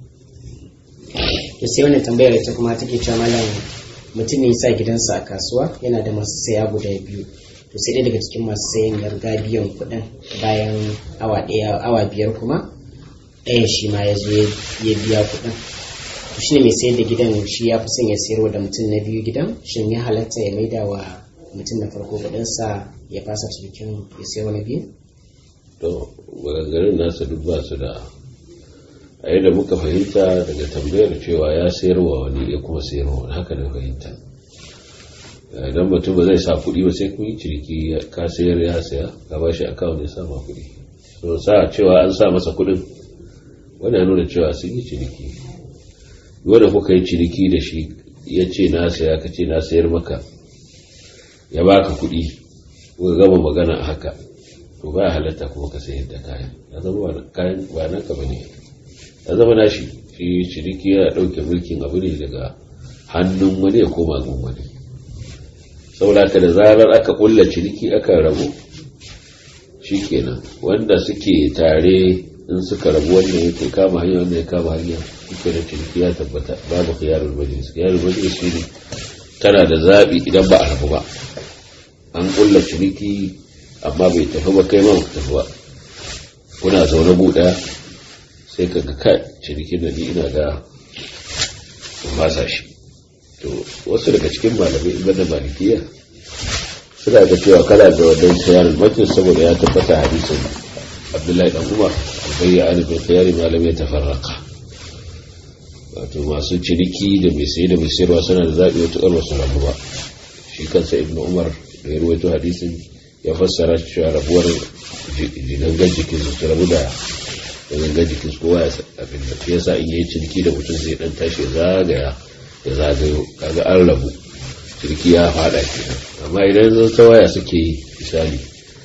to sai wannan tambayar ita kuma take cewa malam mutum ne ya sa gidansa a kasuwa yana da masu saya guda biyu, to sai dai daga cikin masu sayan ya riga biyan kuɗin bayan awa biyar kuma ɗayan shi ma ya zo ya biya kuɗin. to shi ne mai sayar da gidan shi ya fi son ya sayarwa da mutum na biyu gidan, shin ya halatta ya maida wa mutum na farko kuɗinsa ya fasa cikin ya sayarwa na biyu? to maganganun nasa duk ba su da a yadda muka fahimta daga tambayar cewa ya sayarwa wani ya kuma sayarwa wani, haka na fahimta. idan mutum ba zai sa kuɗi ba sai kun yi ciniki, ka sayar ya saya ka ba shi akawun ya sama kuɗi, so sa cewa an sa masa kuɗin wani ya nuna cewa sun yi ciniki. wanda kuka yi ciniki da shi ya ce na saya ka ce na sayar maka ya baka kuɗi kuka gama magana a haka, to ba halatta kuma ka sayar da kayan, ya zama kayan ba naka ba ne, ya zama nashi. shi ciniki yana ɗauke mulkin abu ne daga hannun wani ya koma gun wani. saboda ka da zarar aka ƙulla ciniki aka rabu shi kenan, wanda suke tare in suka rabu wannan yake kama hanya wannan ya kama hanya, suke da ciniki ya tabbata babu khiyarul majlis. khiyarul majlis shi ne tana da zaɓi idan ba a rabu ba, an ƙulla ciniki amma bai tafi ba kai ma ku tafi ba, kuna zaune buɗa sai ka ga kai cinikin da ni ina da masa shi. to wasu daga cikin malamai in da malikiya suna ga cewa kana da wannan khiyarul majlis saboda ya tabbata hadisin Abdullahi dan Umar bayyana bil khiyar ma lam yatafarraqa, wato masu ciniki da mai saye da mai sayarwa suna da zabi wata ƙarwa su rabu ba. shi kansa Ibn Umar da ya rawaito hadisin ya fassara cewa rabuwar gangan jikin su rabu da gangan jikin su kowa abin da yasa in yayi ciniki da mutum zai dan tashi ya zagayo kaga an rabu, ciniki ya fada kenan. amma idan zan ta waya suke yi misali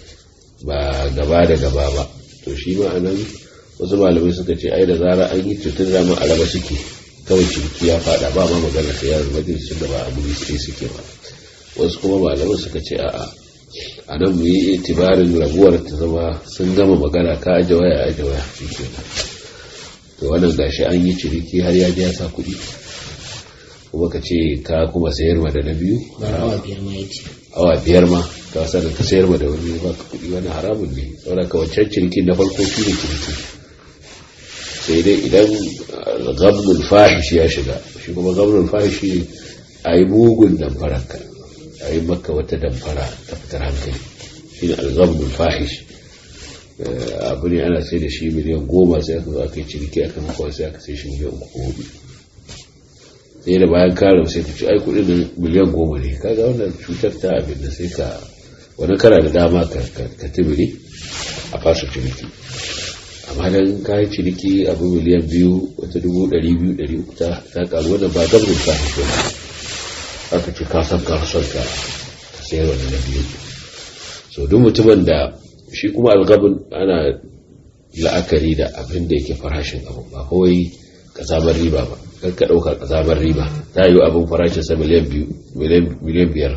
ba gaba da gaba ba, to shi ma anan wasu malamai suka ce ai da zara an yi cutar zama alaba suke kawai ciniki ya fada ba ma magana sai ya majalisun da ba a guri sai suke ba. Wasu kuma malaman suka ce a nan mu yi itibarin rabuwar ta zama sun gama magana ka aje waya shi kenan. To wannan gashi an yi ciniki har ya ji ya sa kuɗi kuma ka ce ka kuma sayar ma da na biyu awa biyar ma ka sanar ka sayar ma da wani ba ka kuɗi wani haramun ne. saboda ka wancan cinikin na farko shi ne ciniki, sai dai idan gabnul fahish ya shiga. Shi kuma gabnul fahish ne a yi mugun damfararka, a yi maka wata damfara ta fitar hankali, shi ne al-gabnul fahish. Abu ne ana sai da shi miliyan 10 sai aka zo aka yi ciniki aka maka sai aka sai shi miliyan 3-4, sai da bayan karin sai ka ci ai kudin miliyan 10 ne. Kaga wannan cutar ta abin da sai ka wani kana da dama ka tibiri a fasa ciniki. Amma dan ka yi ciniki abu miliyan 2 wata 200,000-300 ta karu, wannan ba gabin fahish ba. Aka ce ka san karson ka sayar wani na biyu. So duk mutumin da shi kuma algabin ana la'akari da abin da yake farashin abu, ba kawai kasabar riba ba. Kan ka ɗauka kasabar riba ta yi abin farashin sa miliyan 5,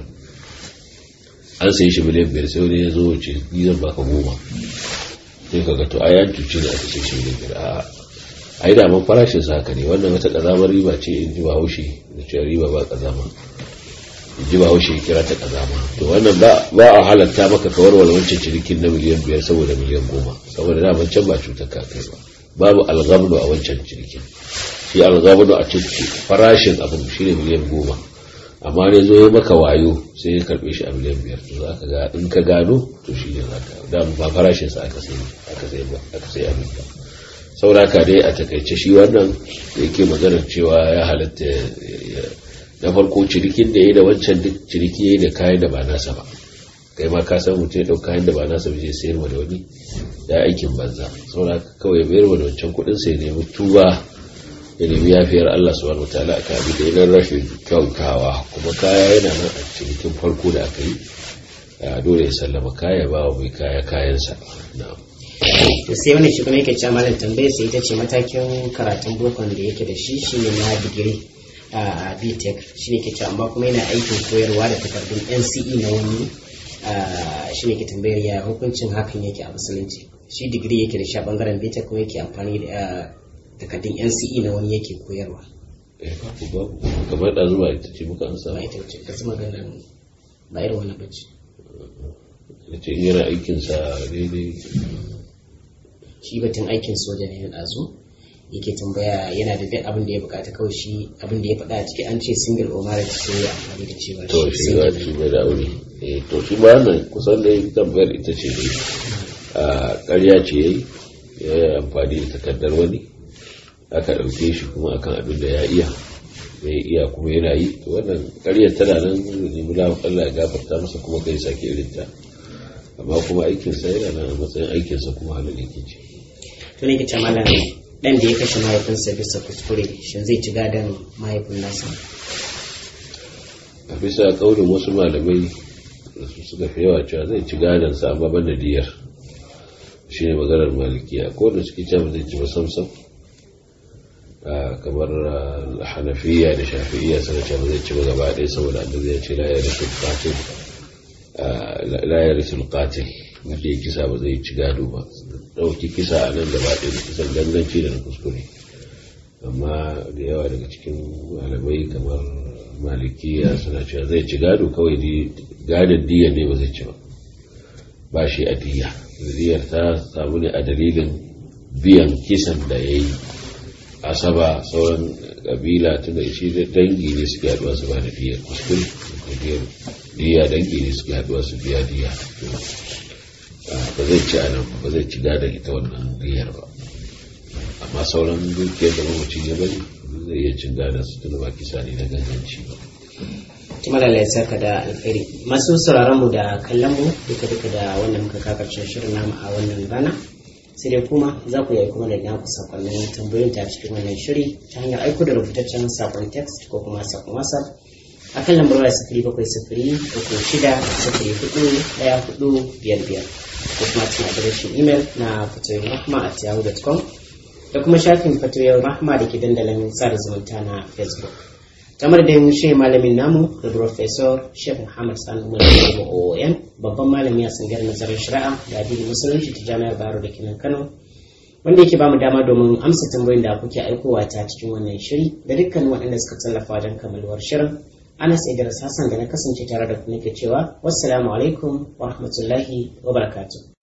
an sayi shi miliyan 5 sai wani ya zo ce ni zan baka 10, sai ka ga to ayan cuci da aka sai shi miliyan 5. A yi daman farashin sa haka ne. Wannan wata kasamar riba ce in ji Bahaushe da cewa riba ba kasama, ji ba haushe kira ta kazama. To wannan ba a halatta maka ka warware wancan cinikin na miliyan 5 saboda miliyan 10, saboda da wancan ba cutar ka kai ba. Babu alghabnu a wancan cinikin. Shi alghabnu a cikin farashin abin shine miliyan 10, amma ne zo ya maka wayo sai ya karbe shi a miliyan 5. To zaka ga in ka gano to shine zaka da ba farashin sa aka sai abin ba. Saboda ka dai a takaice shi wannan da yake maganar cewa ya halatta na farko cinikin da ya da wancan duk ciniki ya yi da kayan da ba nasa ba. Kai ma ka san mutum ya ɗau kayan da ba nasa ba zai sayar da wani ya aikin banza. Saboda kawai bayar da wancan kuɗin sai nemi tuba, ya nemi yafiyar Allah subhanahu wataala a kabi da yanar rashin kyautawa. Kuma kaya yana nan a cinikin farko da aka yi, dole ya sallama kaya ba wa mai kaya kayansa. To sai wani shi kuma yake cewa malam tambayar sai ita ce matakin karatun bokon da yake da shi shine na digiri a BTech shi ne ke ce, amma kuma yana aikin koyarwa da takardun NCE na wani. Shi ne ke tambayar ya hukuncin hakan yake a musulunci. Shi digiri yake da shi a bangaren BTech kuma yake amfani da takardun NCE na wani yake koyarwa. Babu kamar da zuwa ita ce muka ansa ba ita ce ka zama ganin ba irin wani bacci da ce yana aikinsa daidai. Shi batun aikin soja ne na ɗazu yake tambaya yana da duk abin da ya bukata, kawai shi abin da ya faɗa a ciki an ce single or marriage sai ya amfani da cewa to shi ba shi ba da aure. To shi ba nan kusan da tambayar ita ce ne a ƙarya ce yayi ya amfani da takardar wani aka ɗauke shi kuma akan abin da ya iya kuma yana yi. To wannan ƙaryar tana nan ne mu Allah ya gafarta masa kuma kai sake irin ta, amma kuma aikinsa yana nan a matsayin aikinsa kuma halin yake ce. To ne ke ce malam dan da ya kashe mahaifinsa bisa kuskure shin zai ci gadon mahaifin nasa? A bisa kaurin wasu malamai da su suka fi yawa cewa zai ci gadon sa amma ban da diyar, shi ne maganar malikiya. Ko da suke cewa zai ci ba samsam, kamar hanafiya da shafi'iya suna cewa zai ci ba gaba ɗaya saboda annabi ya ce la ya risul qatil, wanda ya kisa ba zai ci gado ba. Dauki kisa a nan gaba ɗaya da kisan ganganci da na kuskure. Amma da yawa daga cikin malamai kamar malikiya suna cewa zai ci gado, kawai gadon diyar ne ba zai ci ba shi a diya. Diyar ta samu ne a dalilin biyan kisan da ya yi. Asaba sauran kabila tun da shi da dangi ne suke haɗuwa su ba da diyar kuskure, diya dangi ne suke haɗuwa su biya diya. Ba zai ci anan ba zai ci gadon ita wannan diyar ba, amma sauran dukiyar da mamacin ya bari zai iya cin gadon su tuna ba kisa ne na ganganci ba. Tumala ya saka da alkhairi. Masu sauraron mu da kallon mu duka da wannan muka kakarcin shirin namu a wannan rana, sai dai kuma za ku yi kuma da naku sakonnin tambayoyin ta cikin wannan shiri ta hanyar aiko da rubutaccen sakon text ko kuma sakon WhatsApp a kan lambar waya 0706-36-1455 ko kuma cikin adireshin email na fatoyin rahma@yahoo.com da kuma shafin fatoyin rahma da ke dandalin sada zumunta na Facebook. Kamar da shi malamin namu da Professor Sheikh Muhammad Sani Umar OON, babban malami a tsangar nazarin shari'a da addinin musulunci ta Jami'ar Bayero da Kinan Kano, wanda yake bamu dama domin amsa tambayoyin da kuke aikowa ta cikin wannan shiri da dukkan waɗanda suka tallafa wajen kammaluwar shirin. Anas Idris Hassan da na kasance tare da ku nake cewa wassalamu alaikum wa rahmatullahi wa barakatuh.